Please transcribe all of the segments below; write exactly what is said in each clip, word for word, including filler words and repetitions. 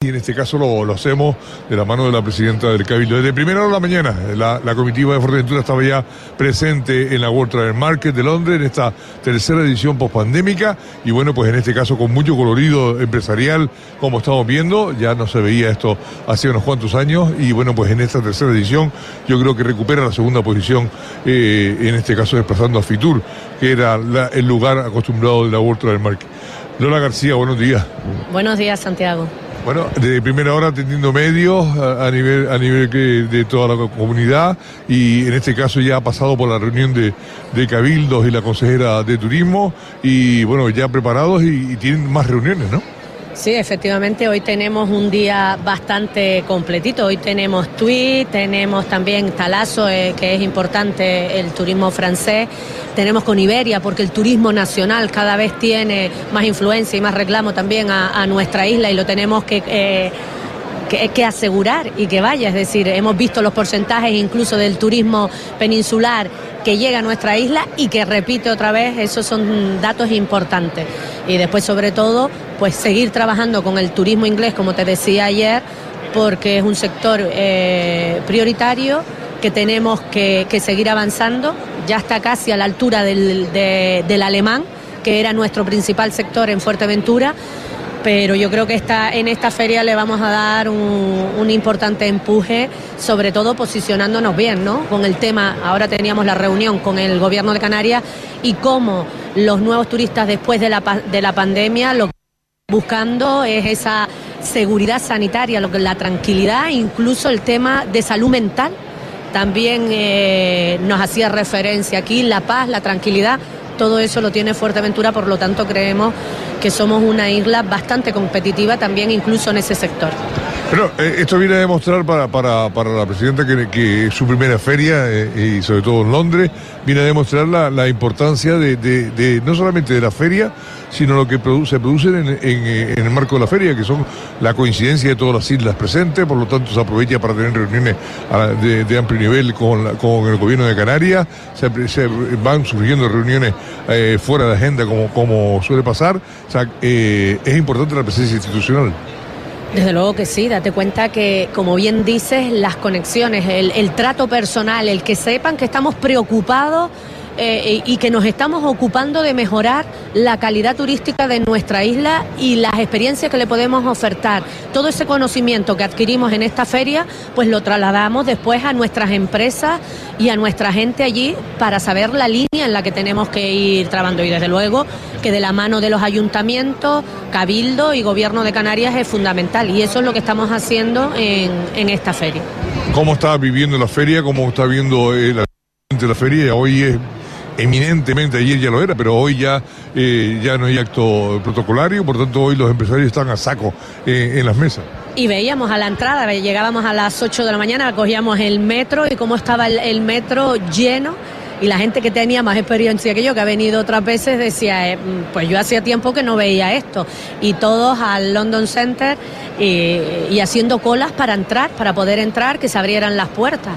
en este caso lo, lo hacemos de la mano de la presidenta del Cabildo. Desde primera hora de la mañana, la, la comitiva de Fuerteventura estaba ya presente en la World Travel Market de Londres, en esta tercera edición pospandémica, y bueno, pues en este caso con mucho colorido empresarial, como estamos viendo, ya no se veía esto hace unos cuantos años, y bueno, pues en esta tercera edición yo creo que recupera la segunda posición, eh, en este caso desplazando a Fitur, que era la, el lugar acostumbrado de la World Travel Market. Lola García, buenos días. Buenos días, Santiago. Bueno, de primera hora atendiendo medios a, a nivel a nivel que, de toda la comunidad, y en este caso ya ha pasado por la reunión de, de cabildos y la consejera de turismo, y bueno, ya preparados y, y tienen más reuniones, ¿no? Sí, efectivamente, hoy tenemos un día bastante completito. Hoy tenemos TUI, tenemos también Talasso, eh, que es importante el turismo francés. Tenemos con Iberia, porque el turismo nacional cada vez tiene más influencia y más reclamo también a, a nuestra isla, y lo tenemos que... Eh, Que, que asegurar y que vaya, es decir, hemos visto los porcentajes incluso del turismo peninsular que llega a nuestra isla y que repite otra vez, esos son datos importantes. Y después, sobre todo, pues seguir trabajando con el turismo inglés, como te decía ayer, porque es un sector eh, prioritario que tenemos que, que seguir avanzando. Ya está casi a la altura del, de, del alemán, que era nuestro principal sector en Fuerteventura. Pero yo creo que esta, en esta feria le vamos a dar un, un importante empuje, sobre todo posicionándonos bien, ¿no? Con el tema, ahora teníamos la reunión con el gobierno de Canarias y cómo los nuevos turistas después de la, de la pandemia lo que están buscando es esa seguridad sanitaria, lo que, la tranquilidad, incluso el tema de salud mental. También eh, nos hacía referencia aquí, la paz, la tranquilidad. Todo eso lo tiene Fuerteventura, por lo tanto creemos que somos una isla bastante competitiva también incluso en ese sector. Pero eh, esto viene a demostrar para, para, para la presidenta que, que es su primera feria, eh, y sobre todo en Londres, viene a demostrar la, la importancia de, de, de no solamente de la feria, sino lo que produ se produce en, en, en el marco de la feria, que son la coincidencia de todas las islas presentes, por lo tanto se aprovecha para tener reuniones de, de amplio nivel con, la, con el gobierno de Canarias, se, se van surgiendo reuniones eh, fuera de agenda como, como suele pasar, o sea, eh, es importante la presencia institucional. Desde luego que sí, date cuenta que, como bien dices, las conexiones, el, el trato personal, el que sepan que estamos preocupados eh, y que nos estamos ocupando de mejorar la calidad turística de nuestra isla y las experiencias que le podemos ofertar. Todo ese conocimiento que adquirimos en esta feria, pues lo trasladamos después a nuestras empresas y a nuestra gente allí para saber la línea en la que tenemos que ir trabajando. Y desde luego que de la mano de los ayuntamientos, Cabildo y Gobierno de Canarias es fundamental, y eso es lo que estamos haciendo en, en esta feria. ¿Cómo está viviendo la feria? ¿Cómo está viendo eh, la, la feria? Hoy es eminentemente, ayer ya lo era, pero hoy ya, eh, ya no hay acto protocolario, por tanto hoy los empresarios están a saco eh, en las mesas. Y veíamos a la entrada, llegábamos a las ocho de la mañana, cogíamos el metro y cómo estaba el, el metro lleno, y la gente que tenía más experiencia que yo, que ha venido otras veces, decía, eh, pues yo hacía tiempo que no veía esto, y todos al London Center y, y haciendo colas para entrar, para poder entrar, que se abrieran las puertas.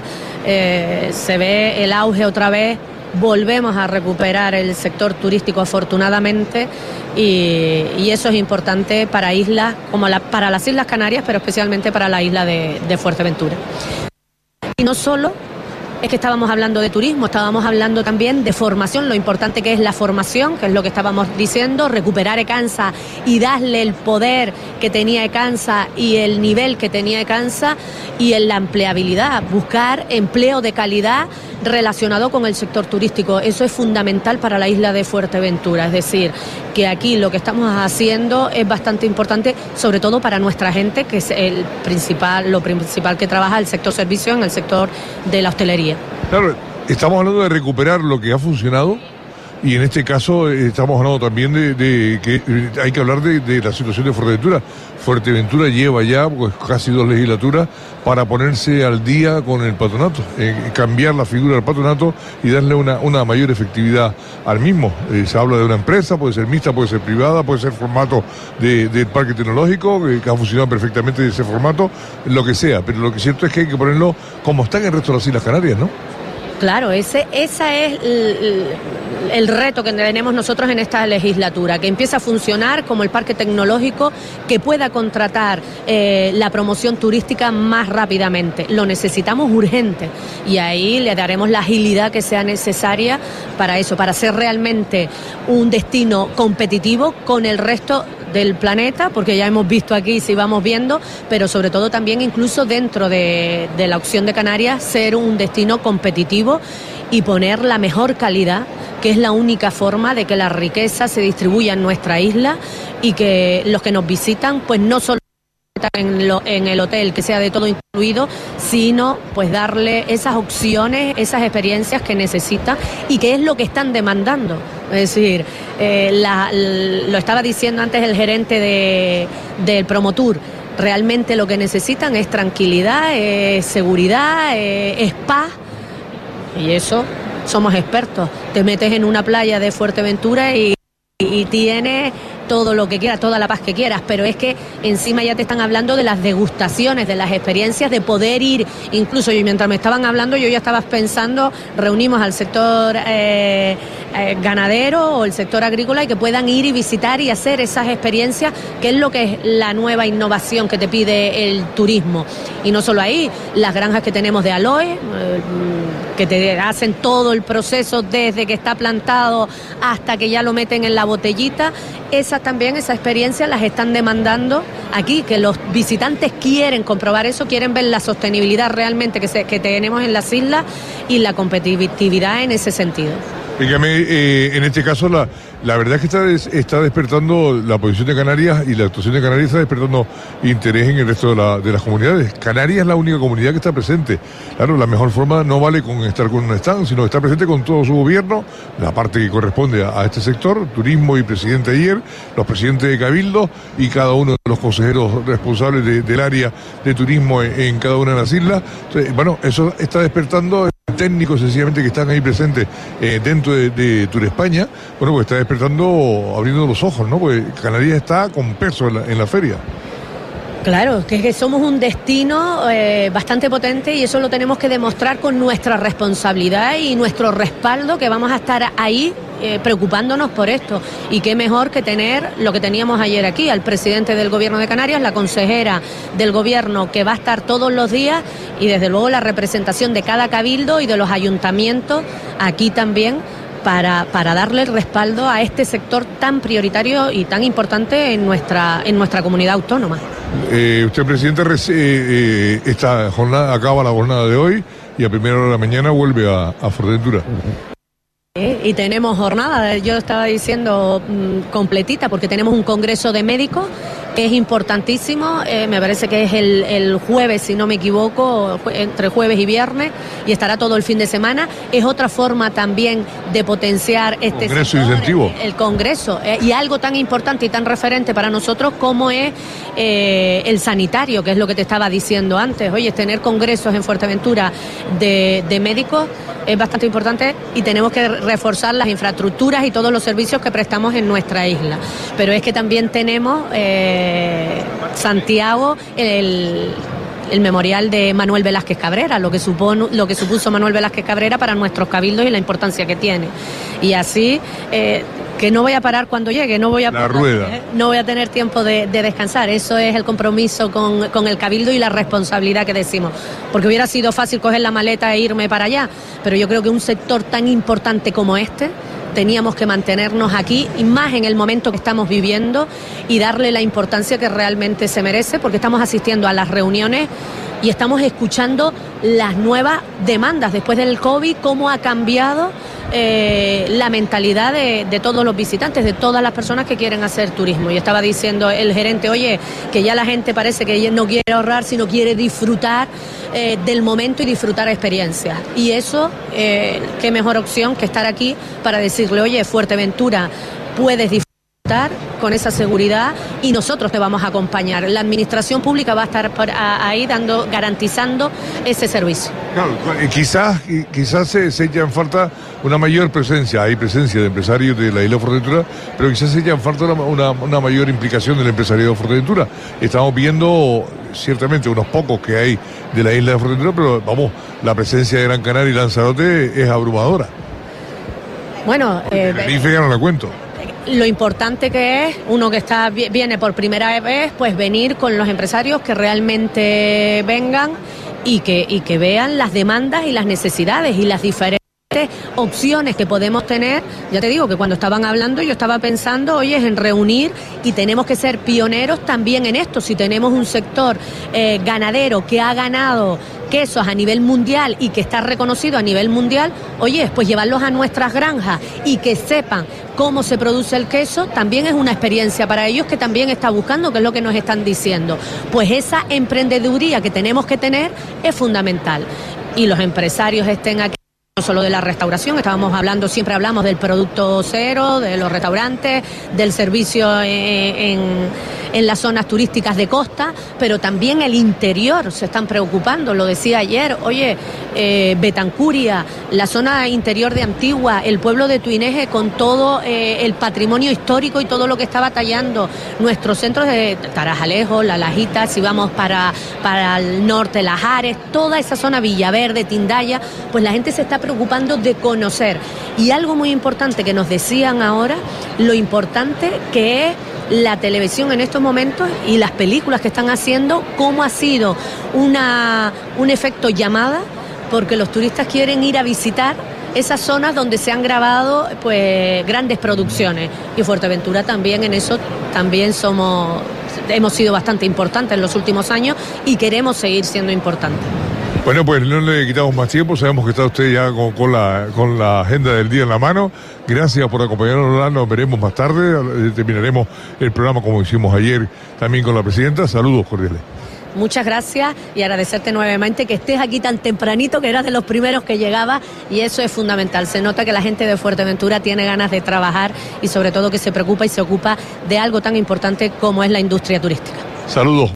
Eh, se ve el auge otra vez. Volvemos a recuperar el sector turístico afortunadamente, y, y eso es importante para islas como la, para las Islas Canarias, pero especialmente para la isla de, de Fuerteventura. Y no solo es que estábamos hablando de turismo, estábamos hablando también de formación, lo importante que es la formación, que es lo que estábamos diciendo, recuperar Ecansa y darle el poder que tenía Ecansa y el nivel que tenía Ecansa, y en la empleabilidad, buscar empleo de calidad relacionado con el sector turístico. Eso es fundamental para la isla de Fuerteventura, es decir, que aquí lo que estamos haciendo es bastante importante, sobre todo para nuestra gente, que es el principal, lo principal que trabaja el sector servicio, en el sector de la hostelería. Claro, estamos hablando de recuperar lo que ha funcionado, y en este caso estamos hablando también de, de que hay que hablar de, de la situación de Fuerteventura. Fuerteventura lleva ya pues, casi dos legislaturas para ponerse al día con el patronato, eh, cambiar la figura del patronato y darle una, una mayor efectividad al mismo. Eh, se habla de una empresa, puede ser mixta, puede ser privada, puede ser formato de, del parque tecnológico, eh, que ha funcionado perfectamente de ese formato, lo que sea, pero lo que es cierto es que hay que ponerlo como está en el resto de las Islas Canarias, ¿no? Claro, ese esa es el, el reto que tenemos nosotros en esta legislatura, que empiece a funcionar como el parque tecnológico, que pueda contratar eh, la promoción turística más rápidamente. Lo necesitamos urgente y ahí le daremos la agilidad que sea necesaria para eso, para ser realmente un destino competitivo con el resto del planeta, porque ya hemos visto aquí, si vamos viendo, pero sobre todo también incluso dentro de, de la opción de Canarias, ser un destino competitivo y poner la mejor calidad, que es la única forma de que la riqueza se distribuya en nuestra isla y que los que nos visitan pues no solo en, lo, en el hotel, que sea de todo incluido, sino pues darle esas opciones, esas experiencias que necesitan y que es lo que están demandando. Es decir, eh, la, lo estaba diciendo antes el gerente de, del Promotour, realmente lo que necesitan es tranquilidad, es seguridad, es, es paz, y eso somos expertos. Te metes en una playa de Fuerteventura y, y tienes todo lo que quieras, toda la paz que quieras, pero es que encima ya te están hablando de las degustaciones, de las experiencias, de poder ir, incluso yo mientras me estaban hablando yo ya estaba pensando, reunimos al sector eh, eh, ganadero o el sector agrícola y que puedan ir y visitar y hacer esas experiencias, que es lo que es la nueva innovación que te pide el turismo. Y no solo ahí, las granjas que tenemos de aloe, eh, que te hacen todo el proceso desde que está plantado hasta que ya lo meten en la botellita. Esas también, esa experiencia las están demandando aquí, que los visitantes quieren comprobar eso, quieren ver la sostenibilidad realmente que, se, que tenemos en las islas y la competitividad en ese sentido. Dígame, eh, en este caso la, la verdad es que está, des, está despertando la posición de Canarias y la actuación de Canarias está despertando interés en el resto de, la, de las comunidades. Canarias es la única comunidad que está presente. Claro, la mejor forma no vale con estar con un stand, sino estar presente con todo su gobierno, la parte que corresponde a, a este sector, turismo y presidente ayer, los presidentes de Cabildo y cada uno de los consejeros responsables de, del área de turismo en, en cada una de las islas. Entonces, bueno, eso está despertando técnicos sencillamente que están ahí presentes eh, dentro de, de Tour España, bueno, pues está despertando, abriendo los ojos, ¿no? Pues Canarias está con peso en la, en la feria. Claro, que, que somos un destino eh, bastante potente y eso lo tenemos que demostrar con nuestra responsabilidad y nuestro respaldo, que vamos a estar ahí eh, preocupándonos por esto. Y qué mejor que tener lo que teníamos ayer aquí, al presidente del Gobierno de Canarias, la consejera del Gobierno que va a estar todos los días y desde luego la representación de cada cabildo y de los ayuntamientos aquí también, para, para darle el respaldo a este sector tan prioritario y tan importante en nuestra, en nuestra comunidad autónoma. Eh, usted, presidente, eh, eh, esta jornada acaba la jornada de hoy y a primera hora de la mañana vuelve a, a Fuerteventura. Eh, y tenemos jornada, yo estaba diciendo mmm, completita, porque tenemos un congreso de médicos que es importantísimo, eh, me parece que es el, el jueves, si no me equivoco, entre jueves y viernes, y estará todo el fin de semana. Es otra forma también de potenciar este congreso sector, incentivo. El, el congreso, eh, y algo tan importante y tan referente para nosotros como es eh, el sanitario, que es lo que te estaba diciendo antes. Oye, tener congresos en Fuerteventura de, de médicos es bastante importante y tenemos que reforzar las infraestructuras y todos los servicios que prestamos en nuestra isla. Pero es que también tenemos eh, Santiago, el, el memorial de Manuel Velázquez Cabrera, lo que, supone, lo que supuso Manuel Velázquez Cabrera para nuestros cabildos y la importancia que tiene. Y así, eh, que no voy a parar cuando llegue, no voy a, la rueda. Eh, no voy a tener tiempo de, de descansar. Eso es el compromiso con, con el cabildo y la responsabilidad que decimos. Porque hubiera sido fácil coger la maleta e irme para allá, pero yo creo que un sector tan importante como este teníamos que mantenernos aquí, y más en el momento que estamos viviendo, y darle la importancia que realmente se merece, porque estamos asistiendo a las reuniones y estamos escuchando las nuevas demandas después del COVID, cómo ha cambiado eh, la mentalidad de, de todos los visitantes, de todas las personas que quieren hacer turismo. Y estaba diciendo el gerente, oye, que ya la gente parece que no quiere ahorrar, sino quiere disfrutar eh, del momento y disfrutar experiencias. Y eso, eh, qué mejor opción que estar aquí para decirle, oye, Fuerteventura, puedes disfrutar con esa seguridad y nosotros te vamos a acompañar. La administración pública va a estar por ahí dando, garantizando ese servicio. Claro, quizás, quizás se, se echa en falta una mayor presencia, hay presencia de empresarios de la isla de Fuerteventura, pero quizás se echa en falta una, una, una mayor implicación del empresariado de Fuerteventura. Estamos viendo ciertamente unos pocos que hay de la isla de Fuerteventura, pero vamos, la presencia de Gran Canaria y Lanzarote es abrumadora. Bueno, eh, Tenerife ya no la cuento. Lo importante que es, uno que está viene por primera vez, pues venir con los empresarios que realmente vengan y que, y que vean las demandas y las necesidades y las diferentes opciones que podemos tener. Ya te digo que cuando estaban hablando yo estaba pensando, oye, es en reunir y tenemos que ser pioneros también en esto. Si tenemos un sector eh, ganadero que ha ganado quesos a nivel mundial y que está reconocido a nivel mundial, oye, pues llevarlos a nuestras granjas y que sepan cómo se produce el queso, también es una experiencia para ellos que también está buscando, que es lo que nos están diciendo. Pues esa emprendeduría que tenemos que tener es fundamental. Y los empresarios estén aquí, no solo de la restauración, estábamos hablando, siempre hablamos del producto cero, de los restaurantes, del servicio en, en, en las zonas turísticas de costa, pero también el interior se están preocupando, lo decía ayer, oye, eh, Betancuria, la zona interior de Antigua, el pueblo de Tuineje con todo eh, el patrimonio histórico y todo lo que está batallando, nuestros centros de Tarajalejo, La Lajita, si vamos para, para el norte, Lajares, toda esa zona Villaverde, Tindaya, pues la gente se está preocupando de conocer. Y algo muy importante que nos decían ahora, lo importante que es la televisión en estos momentos y las películas que están haciendo, cómo ha sido una, un efecto llamada, porque los turistas quieren ir a visitar esas zonas donde se han grabado pues grandes producciones. Y Fuerteventura también en eso también somos, hemos sido bastante importantes en los últimos años y queremos seguir siendo importantes. Bueno, pues no le quitamos más tiempo, sabemos que está usted ya con, con, la, con la agenda del día en la mano. Gracias por acompañarnos, nos veremos más tarde, terminaremos el programa como hicimos ayer también con la presidenta. Saludos cordiales. Muchas gracias y agradecerte nuevamente que estés aquí tan tempranito, que eras de los primeros que llegaba, y eso es fundamental. Se nota que la gente de Fuerteventura tiene ganas de trabajar y sobre todo que se preocupa y se ocupa de algo tan importante como es la industria turística. Saludos.